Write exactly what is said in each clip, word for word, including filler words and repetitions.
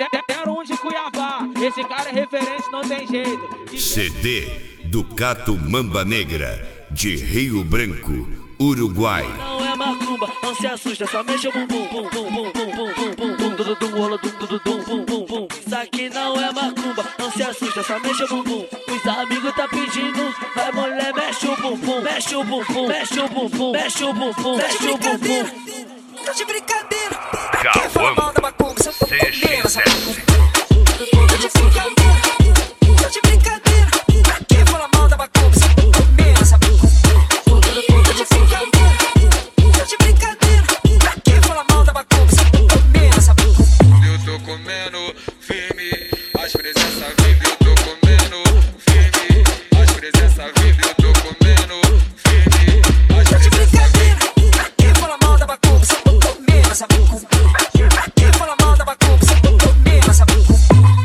Quero um de Cuiabá, esse cara é referente, não tem jeito. C D Ducato Mamba Negra, de Rio Branco, Uruguai. Não é macumba, não se assusta, só mexe o bumbum, bum bum bum bum bum bum bum bum dum dum rola dum dum dum bum bum bum. Isso aqui não é macumba, não se assusta, só mexe o bumbum. Os amigos tá pedindo, vai mulher, mexe o bumbum, mexe o bumbum, mexe o bumbum, mexe o bumbum, mexe o bumbum. Tô de brincadeira, Calma, quem fala mal da macumba, você tá comendo essa macumba. Tô de brincadeira, tô de brincadeira, quem fala mal da macumba, você tá comendo essa macumba. Tô de brincadeira, tô de brincadeira, quem fala mal da macumba, você tá comendo essa macumba. Eu tô comendo firme, as presenças vive, eu tô comendo firme, as presenças vive, eu tô comendo firme, as Tô de presenças brincadeira, quem fala mal da macumba, você tá comendo essa macumba. Quem fala mal da macumba, você tá comendo essa macumba.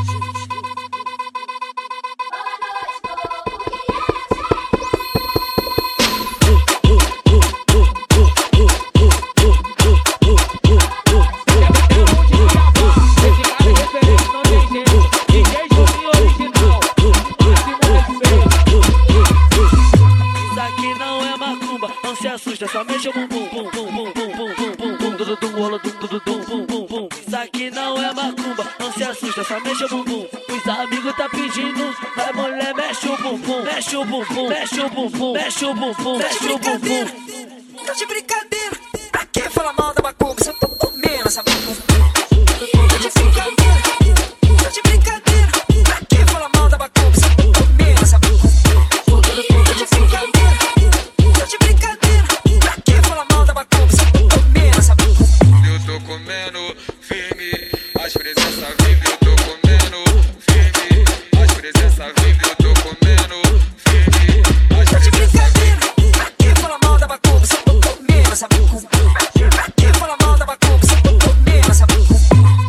Não se assusta, só mexe o bumbum, bum bum bum bum bum bum bum bum dum dum rola dum dum dum bum bum bum. Isso aqui não é macumba, não se assusta, só mexe o bumbum. Os amigos tá pedindo, vai mulher, mexe o bumbum, mexe o bumbum, mexe o bumbum, mexe o bumbum, mexe o bumbum. Tô de brincadeira, quem fala mal da macumba, você tá comendo essa macumba. Tô de brincadeira, tô de brincadeira, quem fala mal da macumba, você tá comendo essa macumba. Tô de brincadeira, tô de brincadeira, quem fala mal da macumba, você tá comendo essa macumba. eu tô comendo firme, as presenças vive, eu tô comendo firme, as presenças vive, eu tô comendo firme, as Tô de presenças vive. brincadeira, quem fala mal da macumba, você tá comendo essa macumba. Quem fala mal da macumba, você tá comendo essa macumba.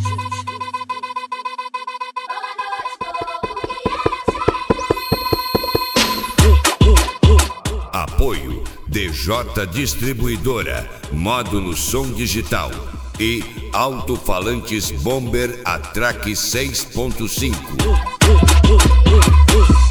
Apoio D J Distribuidora, Módulo Som Digital e Alto-Falantes Bomber Atraque seis ponto cinco.